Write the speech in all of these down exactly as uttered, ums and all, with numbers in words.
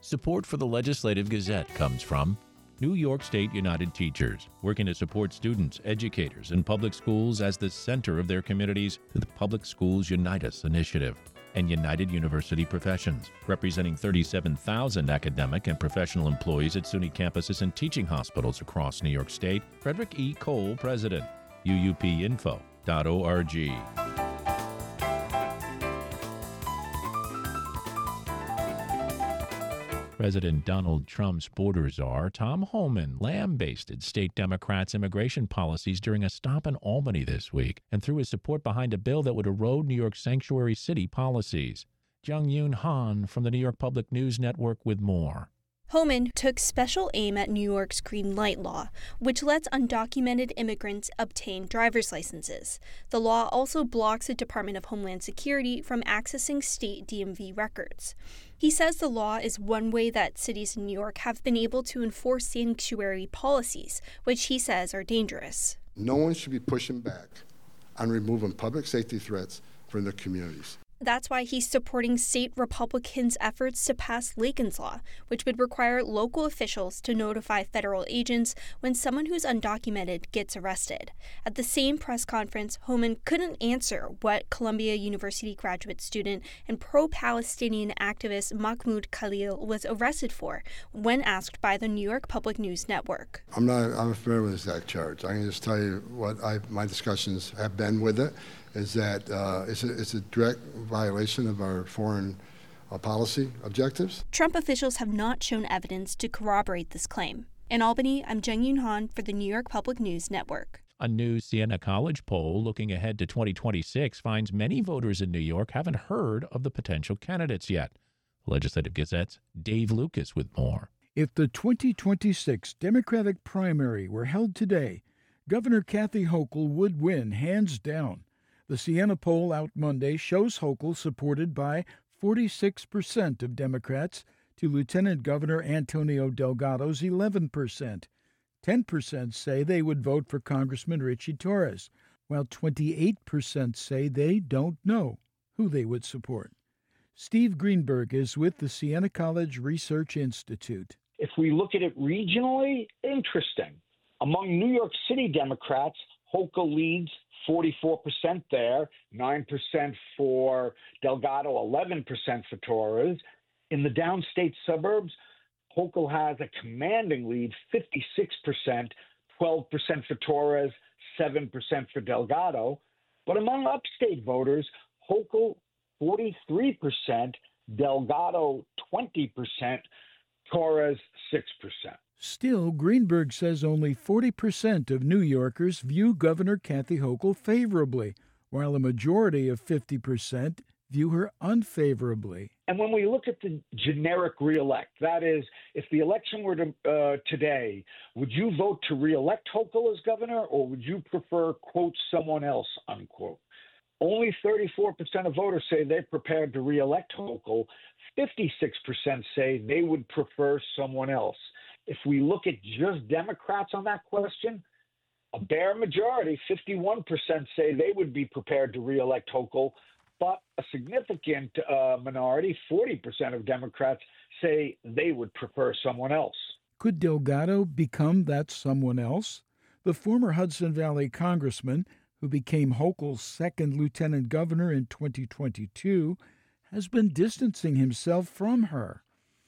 Support for the Legislative Gazette comes from New York State United Teachers, working to support students, educators, and public schools as the center of their communities through the Public Schools Unite Us initiative, and United University Professions, representing thirty-seven thousand academic and professional employees at SUNY campuses and teaching hospitals across New York State. Frederick E. Cole, President, U U P info dot org. President Donald Trump's border czar, Tom Homan, lambasted state Democrats' immigration policies during a stop in Albany this week and threw his support behind a bill that would erode New York's sanctuary city policies. Jung Yoon Han from the New York Public News Network with more. Homan took special aim at New York's green light law, which lets undocumented immigrants obtain driver's licenses. The law also blocks the Department of Homeland Security from accessing state D M V records. He says the law is one way that cities in New York have been able to enforce sanctuary policies, which he says are dangerous. No one should be pushing back on removing public safety threats from their communities. That's why he's supporting state Republicans' efforts to pass Lakin's Law, which would require local officials to notify federal agents when someone who's undocumented gets arrested. At the same press conference, Homan couldn't answer what Columbia University graduate student and pro-Palestinian activist Mahmoud Khalil was arrested for when asked by the New York Public News Network. I'm not I'm familiar with this exact charge. I can just tell you what I, my discussions have been with it. Is that uh, it's, a, it's a direct violation of our foreign uh, policy objectives. Trump officials have not shown evidence to corroborate this claim. In Albany, I'm Jung Yoon Han for the New York Public News Network. A new Siena College poll looking ahead to twenty twenty-six finds many voters in New York haven't heard of the potential candidates yet. Legislative Gazette's Dave Lucas with more. If the twenty twenty-six Democratic primary were held today, Governor Kathy Hochul would win hands down. The Siena poll out Monday shows Hochul supported by forty-six percent of Democrats to Lieutenant Governor Antonio Delgado's eleven percent. ten percent say they would vote for Congressman Richie Torres, while twenty-eight percent say they don't know who they would support. Steve Greenberg is with the Siena College Research Institute. If we look at it regionally, interesting. Among New York City Democrats, Hochul leads forty-four percent there, nine percent for Delgado, eleven percent for Torres. In the downstate suburbs, Hochul has a commanding lead, fifty-six percent, twelve percent for Torres, seven percent for Delgado. But among upstate voters, Hochul, forty-three percent, Delgado, twenty percent, Torres, six percent. Still, Greenberg says only forty percent of New Yorkers view Governor Kathy Hochul favorably, while a majority of fifty percent view her unfavorably. And when we look at the generic reelect, that is, if the election were to, uh, today, would you vote to reelect Hochul as governor, or would you prefer, quote, someone else, unquote? Only thirty-four percent of voters say they're prepared to reelect Hochul. fifty-six percent say they would prefer someone else. If we look at just Democrats on that question, a bare majority, fifty-one percent, say they would be prepared to reelect Hochul, but a significant uh, minority, forty percent of Democrats, say they would prefer someone else. Could Delgado become that someone else? The former Hudson Valley congressman, who became Hochul's second lieutenant governor in twenty twenty-two, has been distancing himself from her.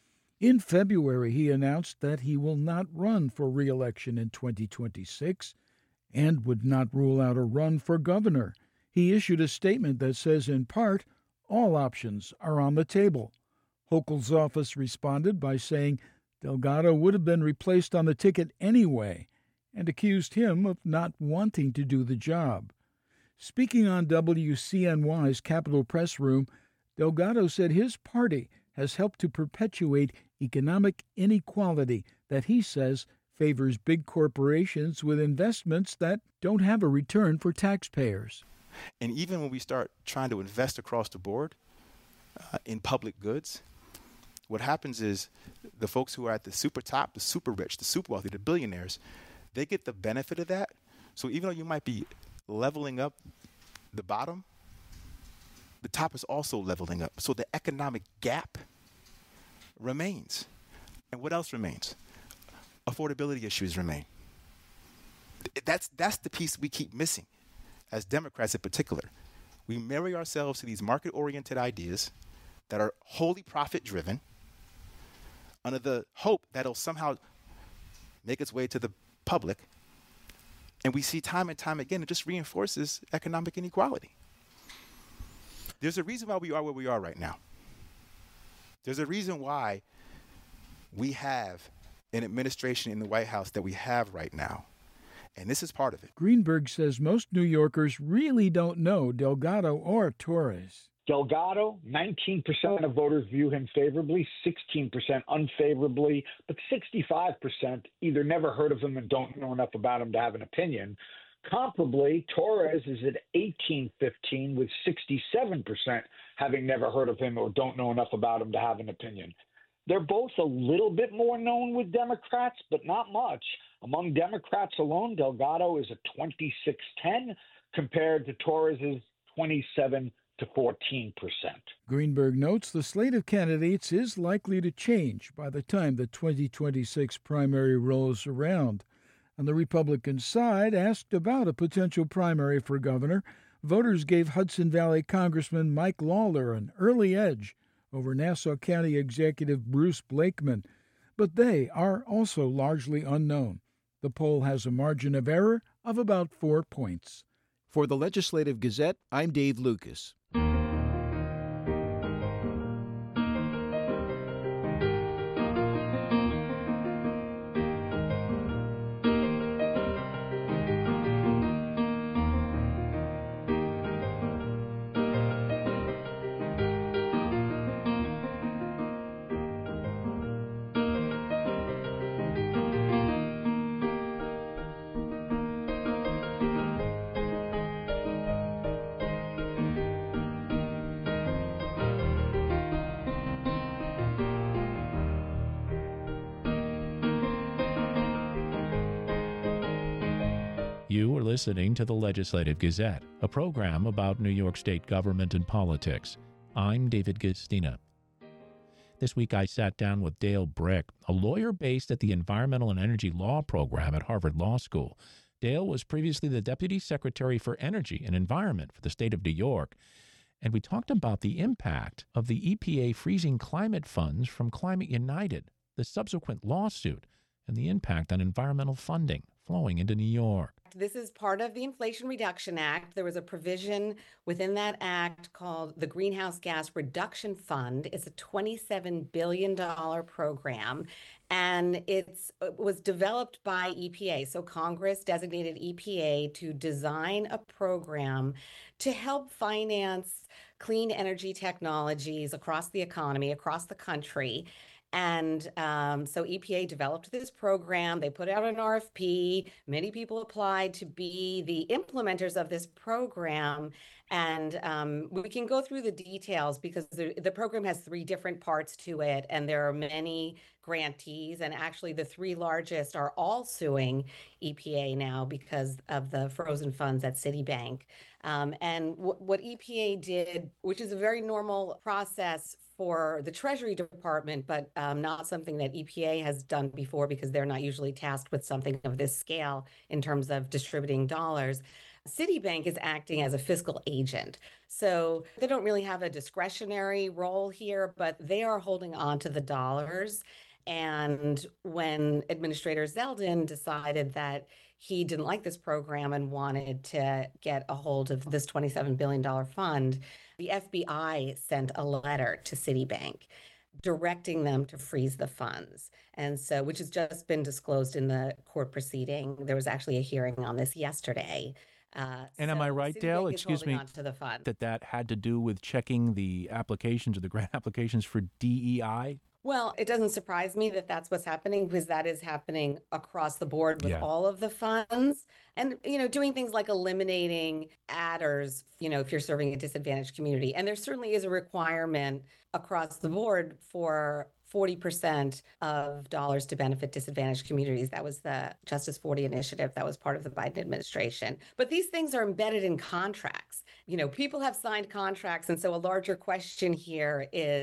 In February, he announced that he will not run for re-election in twenty twenty-six and would not rule out a run for governor. He issued a statement that says, in part, all options are on the table. Hochul's office responded by saying Delgado would have been replaced on the ticket anyway and accused him of not wanting to do the job. Speaking on W C N Y's Capitol Press Room, Delgado said his party has helped to perpetuate economic inequality that he says favors big corporations with investments that don't have a return for taxpayers. And even when we start trying to invest across the board uh, in public goods, what happens is the folks who are at the super top, the super rich, the super wealthy, the billionaires, they get the benefit of that. So even though you might be leveling up the bottom, the top is also leveling up. So the economic gap remains. And what else remains? Affordability issues remain. That's, that's the piece we keep missing, as Democrats in particular. We marry ourselves to these market-oriented ideas that are wholly profit-driven under the hope that it'll somehow make its way to the public. And we see time and time again, it just reinforces economic inequality. There's a reason why we are where we are right now. There's a reason why we have an administration in the White House that we have right now. And this is part of it. Greenberg says most New Yorkers really don't know Delgado or Torres. Delgado, nineteen percent of voters view him favorably, sixteen percent unfavorably, but sixty-five percent either never heard of him and don't know enough about him to have an opinion. Comparably, Torres is at eighteen fifteen with sixty-seven percent having never heard of him or don't know enough about him to have an opinion. They're both a little bit more known with Democrats, but not much. Among Democrats alone, Delgado is a twenty-six ten compared to Torres's twenty-seven to fourteen percent. Greenberg notes the slate of candidates is likely to change by the time the twenty twenty-six primary rolls around. On the Republican side, asked about a potential primary for governor, voters gave Hudson Valley Congressman Mike Lawler an early edge over Nassau County Executive Bruce Blakeman, but they are also largely unknown. The poll has a margin of error of about four points. For the Legislative Gazette, I'm Dave Lucas. You are listening to the Legislative Gazette, a program about New York State government and politics. I'm David Gastina. This week I sat down with Dale Brick, a lawyer based at the Environmental and Energy Law program at Harvard Law School. Dale was previously the Deputy Secretary for Energy and Environment for the state of New York, and we talked about the impact of the E P A freezing climate funds from Climate United, the subsequent lawsuit, and the impact on environmental funding flowing into New York. This is part of the Inflation Reduction Act. There was a provision within that act called the Greenhouse Gas Reduction Fund. It's a twenty-seven billion dollars program, and it's, it was developed by E P A. So Congress designated E P A to design a program to help finance clean energy technologies across the economy, across the country. And um, so E P A developed this program. They put out an R F P. Many people applied to be the implementers of this program. And um, we can go through the details because the, the program has three different parts to it. And there are many grantees. And actually, the three largest are all suing E P A now because of the frozen funds at Citibank. Um, and w- what E P A did, which is a very normal process for the Treasury Department, but um, not something that E P A has done before because they're not usually tasked with something of this scale in terms of distributing dollars. Citibank is acting as a fiscal agent. So they don't really have a discretionary role here, but they are holding on to the dollars. And when Administrator Zeldin decided that he didn't like this program and wanted to get a hold of this twenty-seven billion dollars fund, the F B I sent a letter to Citibank directing them to freeze the funds. And so, which has just been disclosed in the court proceeding. There was actually a hearing on this yesterday. Uh, and so am I right, Citibank Dale? is Excuse holding me, on to the fund. that that had to do with checking the applications or the grant applications for D E I? Well, it doesn't surprise me that that's what's happening because that is happening across the board with Yeah. all of the funds. And, you know, doing things like eliminating adders, you know, if you're serving a disadvantaged community. And there certainly is a requirement across the board for forty percent of dollars to benefit disadvantaged communities. That was the Justice forty initiative that was part of the Biden administration. But these things are embedded in contracts. You know, people have signed contracts. And so a larger question here is,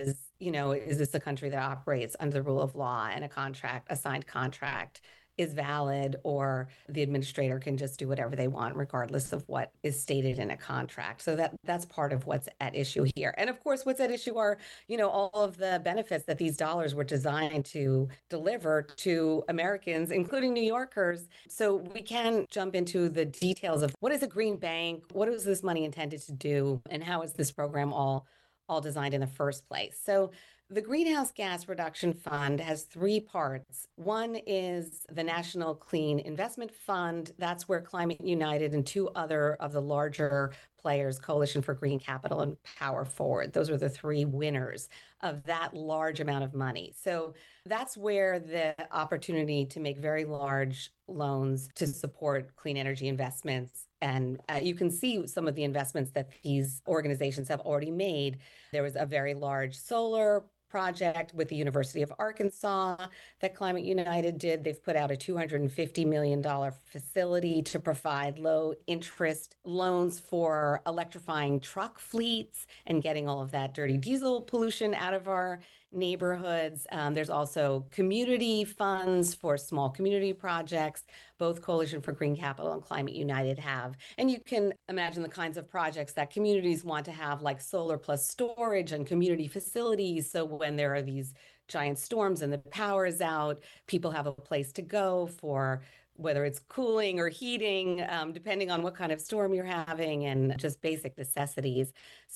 you know, is this a country that operates under the rule of law and a contract, a signed contract is valid, or the administrator can just do whatever they want regardless of what is stated in a contract. So that that's part of what's at issue here. And of course, what's at issue are, you know, all of the benefits that these dollars were designed to deliver to Americans, including New Yorkers. So we can jump into the details of what is a green bank, what is this money intended to do, and how is this program all all designed in the first place. So the Greenhouse Gas Reduction Fund has three parts. One is the National Clean Investment Fund. That's where Climate United and two other of the larger players, Coalition for Green Capital and Power Forward, those are the three winners of that large amount of money. So that's where the opportunity to make very large loans to support clean energy investments. And uh, you can see some of the investments that these organizations have already made. There was a very large solar project with the University of Arkansas that Climate United did. They've put out a two hundred fifty million dollars facility to provide low interest loans for electrifying truck fleets and getting all of that dirty diesel pollution out of our neighborhoods. Um, there's also community funds for small community projects. Both Coalition for Green Capital and Climate United have. And you can imagine the kinds of projects that communities want to have, like solar plus storage and community facilities. So when there are these giant storms and the power is out, people have a place to go for whether it's cooling or heating, um, depending on what kind of storm you're having, and just basic necessities.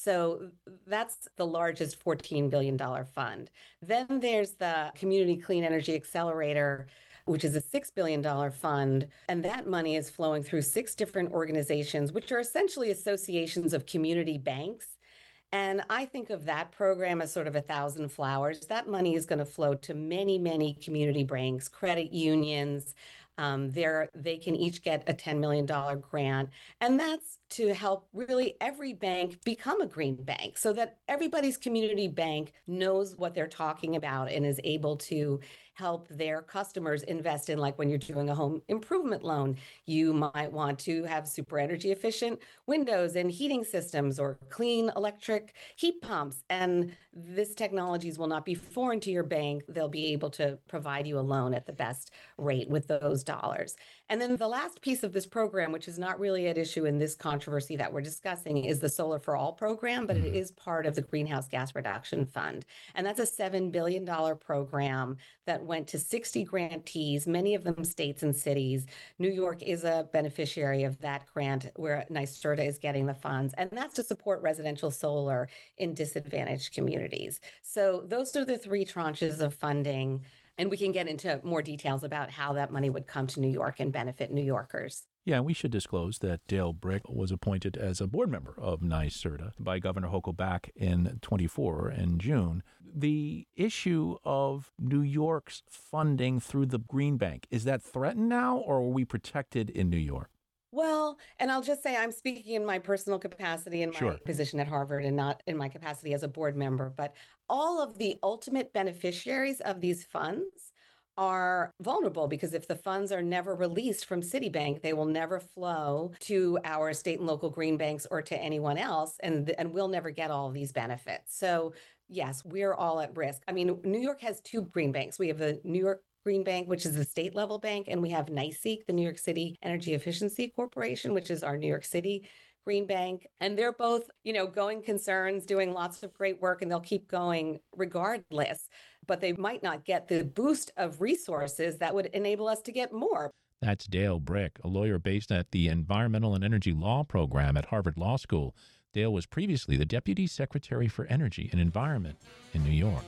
So that's the largest fourteen billion dollars fund. Then there's the Community Clean Energy Accelerator, which is a six billion dollars fund. And that money is flowing through six different organizations, which are essentially associations of community banks. And I think of that program as sort of a thousand flowers. That money is going to flow to many, many community banks, credit unions. Um, they're, they can each get a ten million dollars grant. And that's to help really every bank become a green bank so that everybody's community bank knows what they're talking about and is able to help their customers invest in, like when you're doing a home improvement loan, you might want to have super energy efficient windows and heating systems or clean electric heat pumps. And this technologies will not be foreign to your bank. They'll be able to provide you a loan at the best rate with those dollars. And then the last piece of this program, which is not really at issue in this controversy that we're discussing, is the Solar for All program, but it is part of the Greenhouse Gas Reduction Fund. And that's a seven billion dollars program that went to sixty grantees, many of them states and cities. New York is a beneficiary of that grant where NYSERDA is getting the funds, and that's to support residential solar in disadvantaged communities. So those are the three tranches of funding. And we can get into more details about how that money would come to New York and benefit New Yorkers. Yeah, and we should disclose that Dale Brick was appointed as a board member of NYSERDA by Governor Hochul back in twenty-four in June. The issue of New York's funding through the Green Bank, is that threatened now, or are we protected in New York? Well, and I'll just say I'm speaking in my personal capacity in my Sure. position at Harvard and not in my capacity as a board member, but all of the ultimate beneficiaries of these funds are vulnerable because if the funds are never released from Citibank, they will never flow to our state and local green banks or to anyone else, and, and we'll never get all of these benefits. So yes, we're all at risk. I mean, New York has two green banks. We have the New York Green Bank, which is the state level bank, and we have NYSEG, the New York City Energy Efficiency Corporation, which is our New York City Green Bank. And they're both, you know, going concerns, doing lots of great work, and they'll keep going regardless. But they might not get the boost of resources that would enable us to get more. That's Dale Brick, a lawyer based at the Environmental and Energy Law program at Harvard Law School. Dale was previously the Deputy Secretary for Energy and Environment in New York.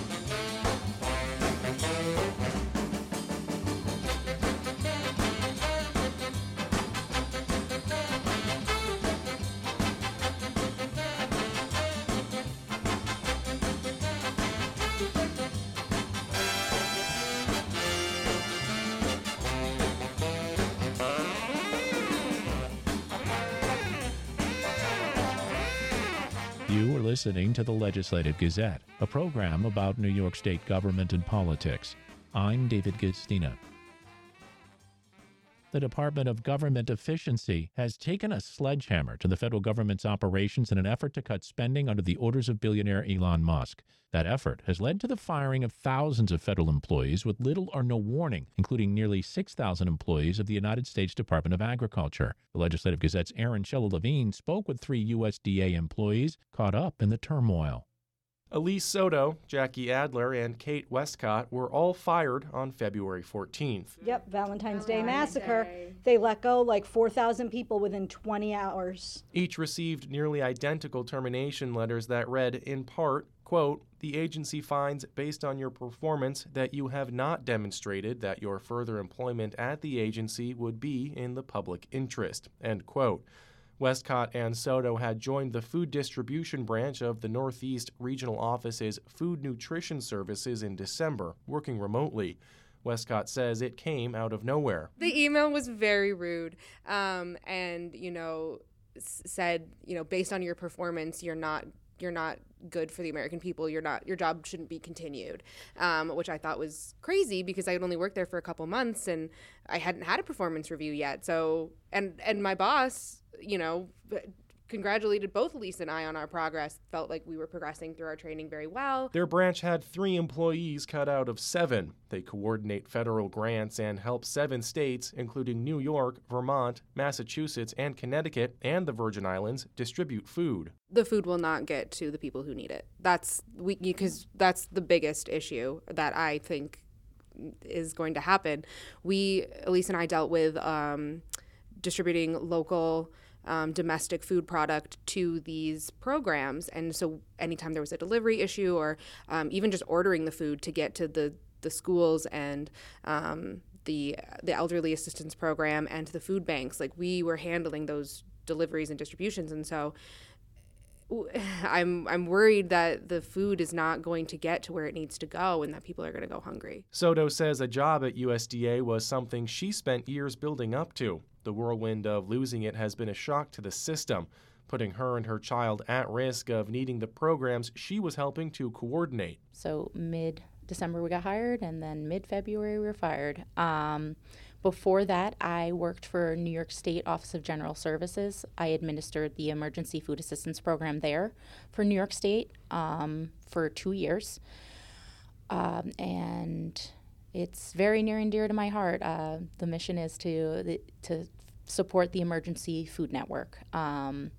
You are listening to the Legislative Gazette, a program about New York State government and politics. I'm David Gistina. The Department of Government Efficiency has taken a sledgehammer to the federal government's operations in an effort to cut spending under the orders of billionaire Elon Musk. That effort has led to the firing of thousands of federal employees with little or no warning, including nearly six thousand employees of the United States Department of Agriculture. The Legislative Gazette's Aaron Shella-Levine spoke with three U S D A employees caught up in the turmoil. Elise Soto, Jackie Adler, and Kate Westcott were all fired on February fourteenth. Yep, Valentine's Day Valentine's massacre. Day. They let go like four thousand people within twenty hours. Each received nearly identical termination letters that read, in part, quote, "The agency finds, based on your performance, that you have not demonstrated that your further employment at the agency would be in the public interest," end quote. Westcott and Soto had joined the food distribution branch of the Northeast Regional Office's Food Nutrition Services in December, working remotely. Westcott says it came out of nowhere. The email was very rude, um, and, you know, s- said, you know, based on your performance, you're not you're not good for the American people. You're not, your job shouldn't be continued, um, which I thought was crazy because I had only worked there for a couple months and I hadn't had a performance review yet. So, and, and my boss, you know, congratulated both Elise and I on our progress, felt like we were progressing through our training very well. Their branch had three employees cut out of seven. They coordinate federal grants and help seven states, including New York, Vermont, Massachusetts, and Connecticut, and the Virgin Islands, distribute food. The food will not get to the people who need it. That's we because that's the biggest issue that I think is going to happen. We, Elise and I, dealt with um, distributing local Um, domestic food product to these programs. And so anytime there was a delivery issue or um, even just ordering the food to get to the, the schools and um, the the elderly assistance program and to the food banks, like we were handling those deliveries and distributions. And so I'm I'm worried that the food is not going to get to where it needs to go and that people are going to go hungry. Soto says a job at U S D A was something she spent years building up to. The whirlwind of losing it has been a shock to the system, putting her and her child at risk of needing the programs she was helping to coordinate. So mid-December we got hired, and then mid-February we were fired. Um, before that, I worked for New York State Office of General Services. I administered the Emergency Food Assistance Program there for New York State um, for two years. Um, and it's very near and dear to my heart. Uh, the mission is to to support the Emergency Food Network. Um,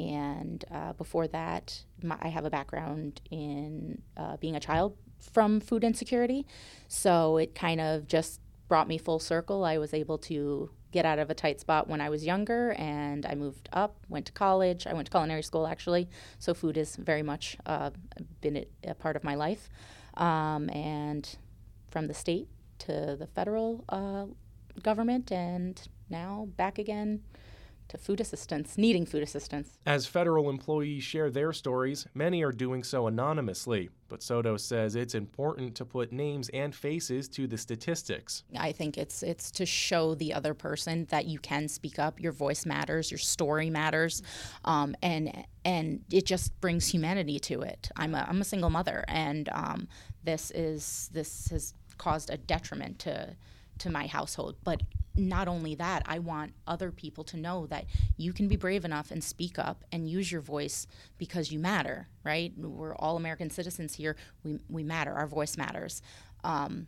and uh, before that, my, I have a background in uh, being a child from food insecurity. So it kind of just brought me full circle. I was able to get out of a tight spot when I was younger, and I moved up, went to college. I went to culinary school, actually. So food has very much uh, been a, a part of my life. Um, and from the state to the federal uh, government, and now back again to food assistance, needing food assistance. As federal employees share their stories, many are doing so anonymously. But Soto says it's important to put names and faces to the statistics. I think it's it's to show the other person that you can speak up, your voice matters, your story matters, um, and and it just brings humanity to it. I'm a, I'm a single mother, and um, this is this has caused a detriment to to my household. But not only that, I want other people to know that you can be brave enough and speak up and use your voice because you matter, right? We're all American citizens here. We we matter. Our voice matters. Um,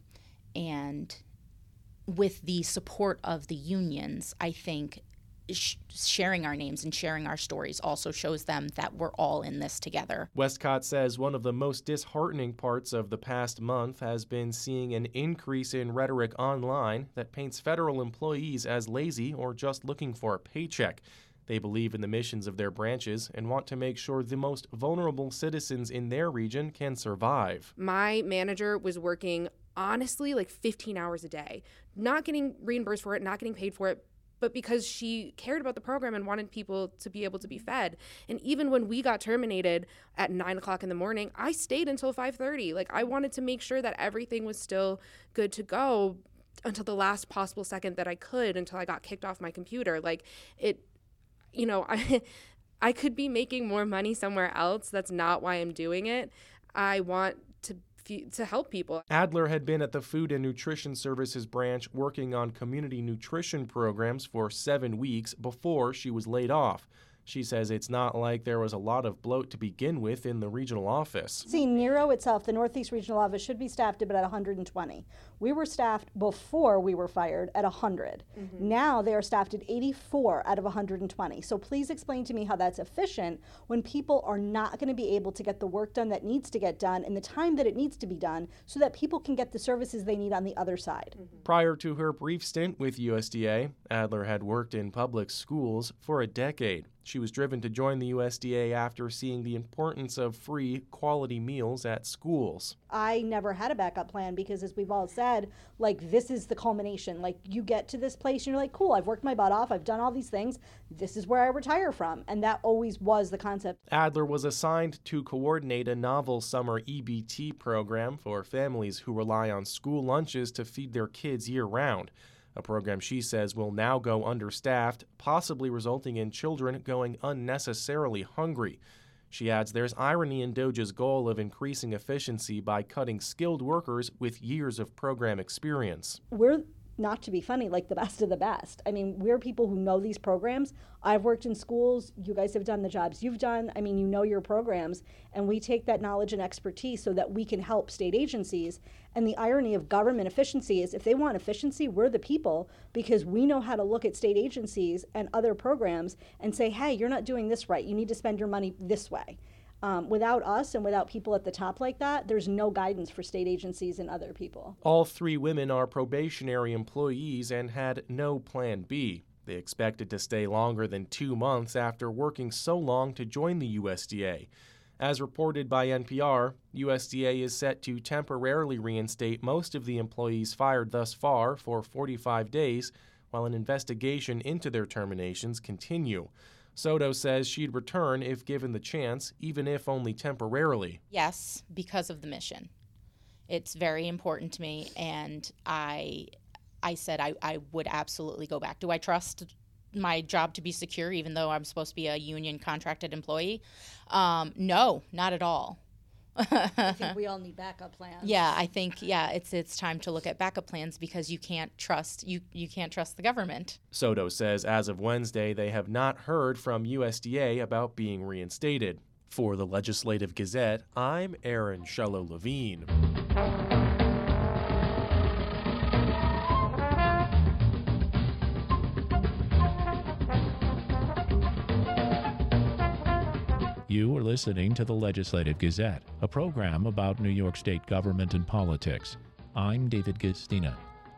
and with the support of the unions, I think sh- sharing our names and sharing our stories also shows them that we're all in this together. Westcott says one of the most disheartening parts of the past month has been seeing an increase in rhetoric online that paints federal employees as lazy or just looking for a paycheck. They believe in the missions of their branches and want to make sure the most vulnerable citizens in their region can survive. My manager was working, honestly, like fifteen hours a day, not getting reimbursed for it, not getting paid for it, but because she cared about the program and wanted people to be able to be fed. And even when we got terminated at nine o'clock in the morning, I stayed until five thirty. Like, I wanted to make sure that everything was still good to go until the last possible second that I could, until I got kicked off my computer. Like, it, you know, I, I could be making more money somewhere else. That's not why I'm doing it. I want to to help people. Adler had been at the Food and Nutrition Services branch working on community nutrition programs for seven weeks before she was laid off. She says it's not like there was a lot of bloat to begin with in the regional office. See, Nero itself, the Northeast Regional Office, should be staffed about one hundred twenty. We were staffed before we were fired at one hundred. Mm-hmm. Now they are staffed at eighty-four out of one hundred twenty. So please explain to me how that's efficient when people are not going to be able to get the work done that needs to get done in the time that it needs to be done so that people can get the services they need on the other side. Mm-hmm. Prior to her brief stint with U S D A, Adler had worked in public schools for a decade. She was driven to join the U S D A after seeing the importance of free, quality meals at schools. I never had a backup plan because, as we've all said, like, this is the culmination. Like, you get to this place and you're like, cool, I've worked my butt off, I've done all these things, this is where I retire from. And that always was the concept. Adler was assigned to coordinate a novel summer E B T program for families who rely on school lunches to feed their kids year-round. A program she says will now go understaffed, possibly resulting in children going unnecessarily hungry. She adds there's irony in DOJ's goal of increasing efficiency by cutting skilled workers with years of program experience. We're, not to be funny, like the best of the best. I mean, we're people who know these programs. I've worked in schools. You guys have done the jobs you've done. I mean, you know your programs. And we take that knowledge and expertise so that we can help state agencies. And the irony of government efficiency is if they want efficiency, we're the people, because we know how to look at state agencies and other programs and say, hey, you're not doing this right. You need to spend your money this way. Um, without us and without people at the top like that, there's no guidance for state agencies and other people. All three women are probationary employees and had no plan B. They expected to stay longer than two months after working so long to join the U S D A. As reported by N P R, U S D A is set to temporarily reinstate most of the employees fired thus far for forty-five days, while an investigation into their terminations continue. Soto says she'd return if given the chance, even if only temporarily. Yes, because of the mission. It's very important to me, and I I said I, I would absolutely go back. Do I trust my job to be secure, even though I'm supposed to be a union contracted employee? Um, no, not at all. I think we all need backup plans. Yeah, I think yeah, it's it's time to look at backup plans because you can't trust you you can't trust the government. Soto says as of Wednesday they have not heard from U S D A about being reinstated. For the Legislative Gazette, I'm Aaron Shello-Levine. You are listening to the Legislative Gazette, a program about New York State government and politics. I'm David Gastina.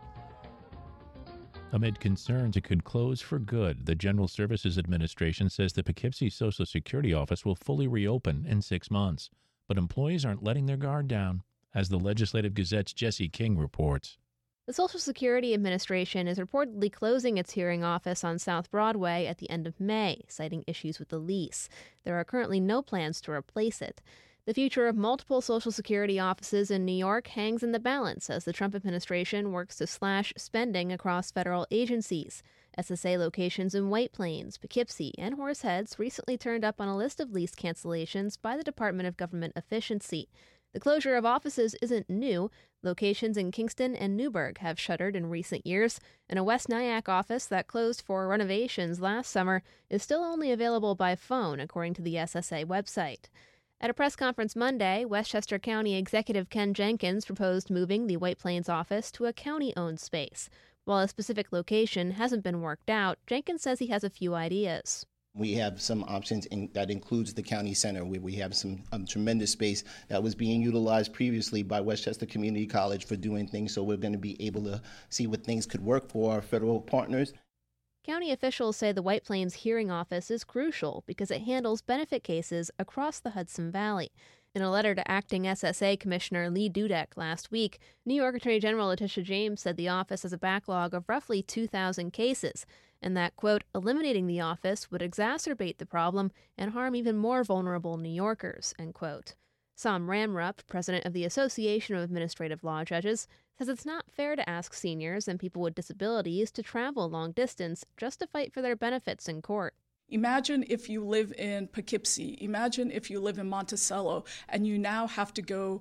Amid concerns it could close for good, the General Services Administration says the Poughkeepsie Social Security Office will fully reopen in six months. But employees aren't letting their guard down, as the Legislative Gazette's Jesse King reports. The Social Security Administration is reportedly closing its hearing office on South Broadway at the end of May, citing issues with the lease. There are currently no plans to replace it. The future of multiple Social Security offices in New York hangs in the balance as the Trump administration works to slash spending across federal agencies. S S A locations in White Plains, Poughkeepsie, and Horseheads recently turned up on a list of lease cancellations by the Department of Government Efficiency. The closure of offices isn't new. Locations in Kingston and Newburgh have shuttered in recent years, and a West Nyack office that closed for renovations last summer is still only available by phone, according to the S S A website. At a press conference Monday, Westchester County Executive Ken Jenkins proposed moving the White Plains office to a county-owned space. While a specific location hasn't been worked out, Jenkins says he has a few ideas. We have some options in, that includes the county center, where we have some um, tremendous space that was being utilized previously by Westchester Community College for doing things, so we're going to be able to see what things could work for our federal partners. County officials say the White Plains hearing office is crucial because it handles benefit cases across the Hudson Valley. In a letter to acting S S A Commissioner Lee Dudek last week, New York Attorney General Letitia James said the office has a backlog of roughly two thousand cases, and that, quote, eliminating the office would exacerbate the problem and harm even more vulnerable New Yorkers, end quote. Sam Ramrup, president of the Association of Administrative Law Judges, says it's not fair to ask seniors and people with disabilities to travel long distance just to fight for their benefits in court. Imagine if you live in Poughkeepsie. Imagine if you live in Monticello and you now have to go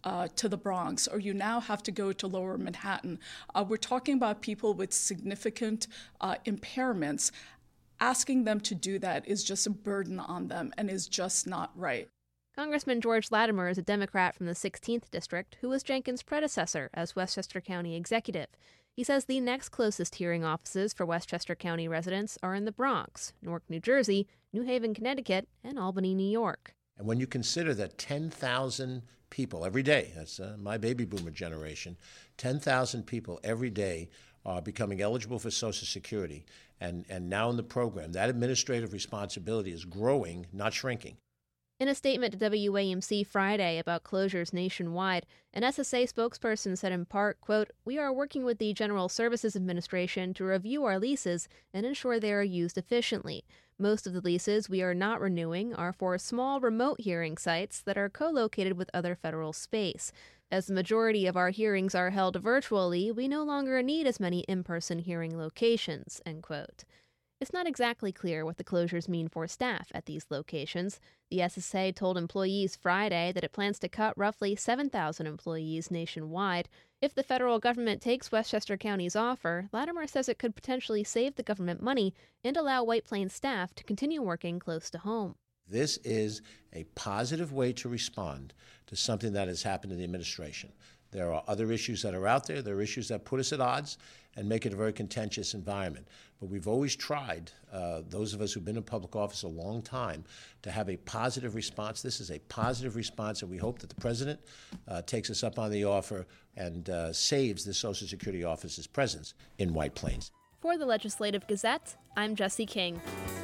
uh, to the Bronx, or you now have to go to Lower Manhattan. Uh, we're talking about people with significant uh, impairments. Asking them to do that is just a burden on them and is just not right. Congressman George Latimer is a Democrat from the sixteenth District who was Jenkins' predecessor as Westchester County Executive. He says the next closest hearing offices for Westchester County residents are in the Bronx, Newark, New Jersey, New Haven, Connecticut, and Albany, New York. And when you consider that ten thousand people every day, that's uh, my baby boomer generation, ten thousand people every day are becoming eligible for Social Security, and, and now in the program, that administrative responsibility is growing, not shrinking. In a statement to W A M C Friday about closures nationwide, an S S A spokesperson said in part, quote, "We are working with the General Services Administration to review our leases and ensure they are used efficiently. Most of the leases we are not renewing are for small remote hearing sites that are co-located with other federal space. As the majority of our hearings are held virtually, we no longer need as many in-person hearing locations," end quote. It's not exactly clear what the closures mean for staff at these locations. The S S A told employees Friday that it plans to cut roughly seven thousand employees nationwide. If the federal government takes Westchester County's offer, Latimer says it could potentially save the government money and allow White Plains staff to continue working close to home. This is a positive way to respond to something that has happened in the administration. There are other issues that are out there. There are issues that put us at odds and make it a very contentious environment. But we've always tried, uh, those of us who've been in public office a long time, to have a positive response. This is a positive response, and we hope that the president uh, takes us up on the offer and uh, saves the Social Security Office's presence in White Plains. For the Legislative Gazette, I'm Jesse King.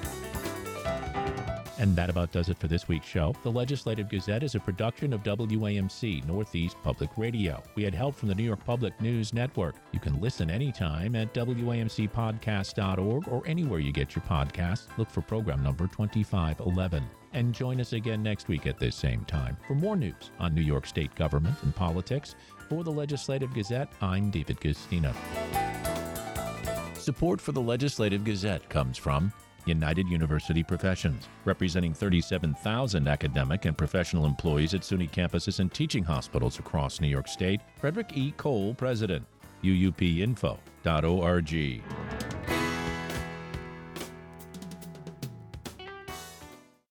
And that about does it for this week's show. The Legislative Gazette is a production of W A M C Northeast Public Radio. We had help from the New York Public News Network. You can listen anytime at W A M C podcast dot org or anywhere you get your podcasts. Look for program number twenty-five eleven. And join us again next week at this same time for more news on New York State government and politics. For the Legislative Gazette, I'm David Castina. Support for the Legislative Gazette comes from United University Professions, representing thirty-seven thousand academic and professional employees at SUNY campuses and teaching hospitals across New York State. Frederick E. Cole, President, U U P info dot org.